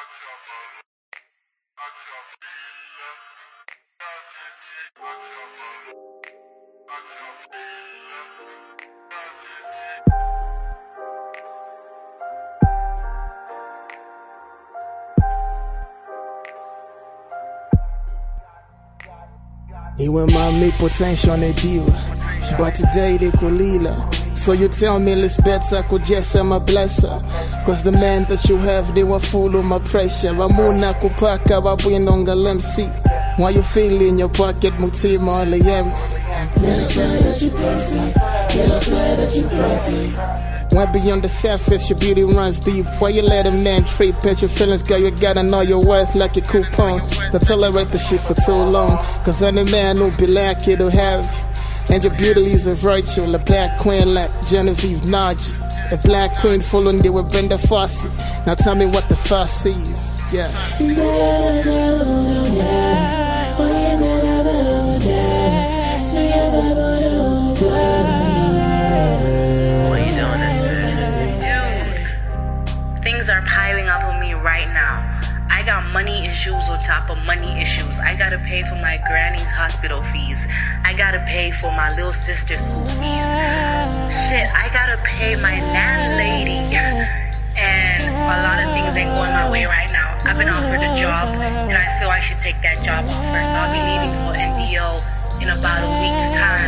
Iwe mami potential ne diva, but today they kulila. So you tell me it's better could just my blesser. Cause the man that you have, they were full of my pressure. Vamuna kupaka wabwinonga lemsi. Why you feel in your pocket mutima only empty? Let us swear that you perfect. Let us swear that you perfect. When beyond the surface, your beauty runs deep. Why you let a man treat past your feelings, girl? You gotta know your worth like a coupon. Don't tolerate the shit for too long. Cause any man who be like it'll have. And your beauty is a virtue, a black queen like Genevieve Nnaji. A black queen following there with Brenda Fassie. Now tell me what the fuss is. Yeah. Things are piling up on me right now. I got money issues on top of money issues. I gotta pay for my granny's hospital fees. I gotta pay for my little sister's school fees. Shit, I gotta pay my landlady. And a lot of things ain't going my way right now. I've been offered a job, and I feel I should take that job offer. So I'll be leaving for NDO in about a week's time.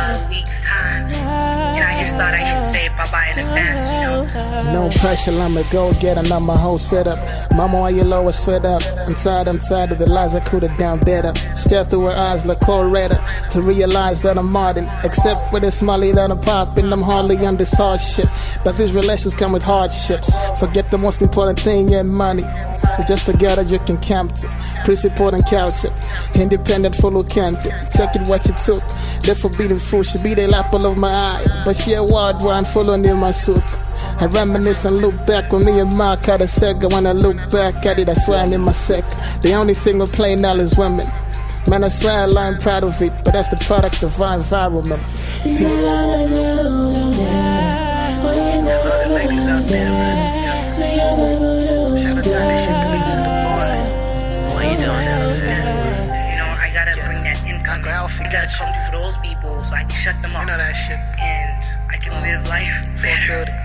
And I just thought I should say bye-bye in advance, you know? No pressure, I'ma go get another whole setup. Mama, why you lower sweat up? I'm tired of the lies I could've done better. Stare through her eyes like Coretta to realize that I'm modern. Except with a smiley that I'm popping, I'm hardly on this hardship. But these relations come with hardships. Forget the most important thing in money. It's just a girl that you can camp to. Principled and couch independent, full of canter. Check it what you took. The forbidden fruit should be the apple of my eye. But she a wild one full near my soup. I reminisce and look back when me and Mark had a sega. When I look back at it, I swear I'm in my sec. The only thing we're playing now is women. Man, I swear I'm proud of it, but that's the product of our environment. There's other ladies out there, man. Shout out to that shit, beliefs in the boy. Why you doing that? You know, I gotta bring that income. Uncle Alfie, That's something for those people, so I can shut them up. You know that shit. And I can live life better.